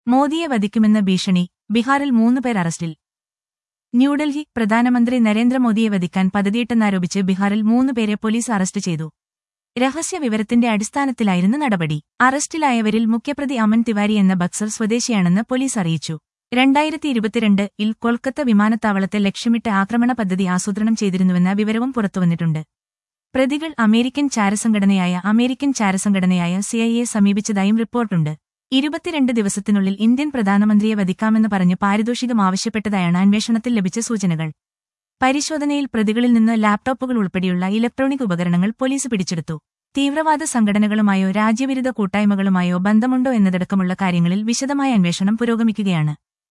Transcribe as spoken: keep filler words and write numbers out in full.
മോദിയെ വധിക്കുമെന്ന ഭീഷണി ബീഹാറിൽ മൂന്നുപേർ അറസ്റ്റിൽ. ന്യൂഡൽഹി പ്രധാനമന്ത്രി നരേന്ദ്രമോദിയെ വധിക്കാൻ പദ്ധതിയിട്ടെന്നാരോപിച്ച് ബീഹാറിൽ മൂന്നുപേരെ പോലീസ് അറസ്റ്റ് ചെയ്തു. രഹസ്യ വിവരത്തിന്റെ അടിസ്ഥാനത്തിലായിരുന്നു നടപടി. അറസ്റ്റിലായവരിൽ മുഖ്യപ്രതി അമൻ തിവാരി എന്ന ബക്സർ സ്വദേശിയാണെന്ന് പോലീസ് അറിയിച്ചു. രണ്ടായിരത്തി ഇരുപത്തിരണ്ട് ഇൽ കൊൽക്കത്ത വിമാനത്താവളത്തെ ലക്ഷ്യമിട്ട് ആക്രമണ പദ്ധതി ആസൂത്രണം ചെയ്തിരുന്നുവെന്ന വിവരവും പുറത്തുവന്നിട്ടുണ്ട്. പ്രതികൾ അമേരിക്കൻ ചാരസംഘടനയായ അമേരിക്കൻ ചാരസംഘടനയായ സിഐഎയെ സമീപിച്ചതായും റിപ്പോർട്ടുണ്ട്. ഇരുപത്തിരണ്ട് ദിവസത്തിനുള്ളിൽ ഇന്ത്യൻ പ്രധാനമന്ത്രിയെ വധിക്കാമെന്ന് പറഞ്ഞ് പാരിതോഷികം ആവശ്യപ്പെട്ടതായാണ് അന്വേഷണത്തിൽ ലഭിച്ച സൂചനകൾ. പരിശോധനയിൽ പ്രതികളിൽ നിന്ന് ലാപ്ടോപ്പുകൾ ഉൾപ്പെടെയുള്ള ഇലക്ട്രോണിക് ഉപകരണങ്ങൾ പോലീസ് പിടിച്ചെടുത്തു. തീവ്രവാദ സംഘടനകളുമായോ രാജ്യവിരുദ്ധ കൂട്ടായ്മകളുമായോ ബന്ധമുണ്ടോ എന്നതടക്കമുള്ള കാര്യങ്ങളിൽ വിശദമായ അന്വേഷണം പുരോഗമിക്കുകയാണ്.